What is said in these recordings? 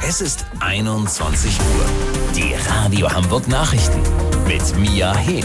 Es ist 21 Uhr. Die Radio Hamburg Nachrichten mit Mia Hehn.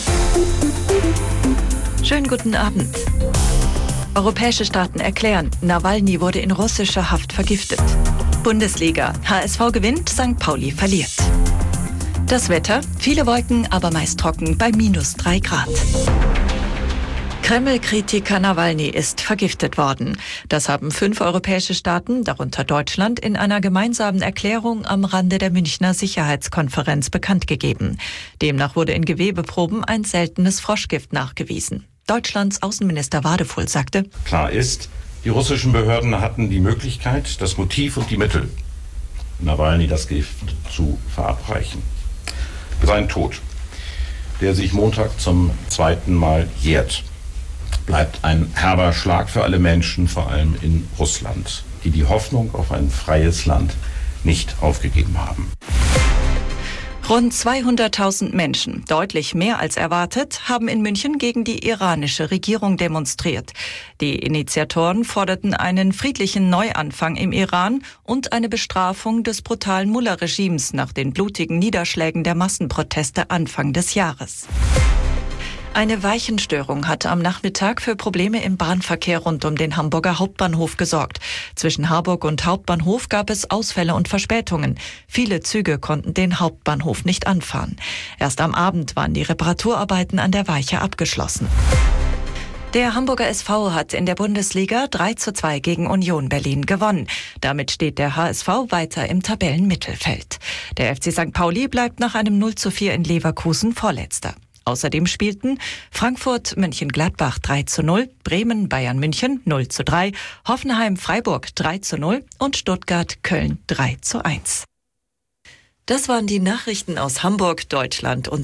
Schönen guten Abend. Europäische Staaten erklären, Nawalny wurde in russischer Haft vergiftet. Bundesliga. HSV gewinnt, St. Pauli verliert. Das Wetter. Viele Wolken, aber meist trocken bei -3 Grad. Kreml-Kritiker Nawalny ist vergiftet worden. Das haben 5 europäische Staaten, darunter Deutschland, in einer gemeinsamen Erklärung am Rande der Münchner Sicherheitskonferenz bekannt gegeben. Demnach wurde in Gewebeproben ein seltenes Froschgift nachgewiesen. Deutschlands Außenminister Wadefull sagte: Klar ist, die russischen Behörden hatten die Möglichkeit, das Motiv und die Mittel, Nawalny das Gift zu verabreichen. Sein Tod, der sich Montag zum 2. Mal jährt, bleibt ein herber Schlag für alle Menschen, vor allem in Russland, die die Hoffnung auf ein freies Land nicht aufgegeben haben. Rund 200.000 Menschen, deutlich mehr als erwartet, haben in München gegen die iranische Regierung demonstriert. Die Initiatoren forderten einen friedlichen Neuanfang im Iran und eine Bestrafung des brutalen Mullah-Regimes nach den blutigen Niederschlägen der Massenproteste Anfang des Jahres. Eine Weichenstörung hat am Nachmittag für Probleme im Bahnverkehr rund um den Hamburger Hauptbahnhof gesorgt. Zwischen Harburg und Hauptbahnhof gab es Ausfälle und Verspätungen. Viele Züge konnten den Hauptbahnhof nicht anfahren. Erst am Abend waren die Reparaturarbeiten an der Weiche abgeschlossen. Der Hamburger SV hat in der Bundesliga 3:2 gegen Union Berlin gewonnen. Damit steht der HSV weiter im Tabellenmittelfeld. Der FC St. Pauli bleibt nach einem 0:4 in Leverkusen Vorletzter. Außerdem spielten Frankfurt Mönchengladbach 3:0, Bremen Bayern München 0:3, Hoffenheim Freiburg 3:0 und Stuttgart Köln 3:1. Das waren die Nachrichten aus Hamburg, Deutschland und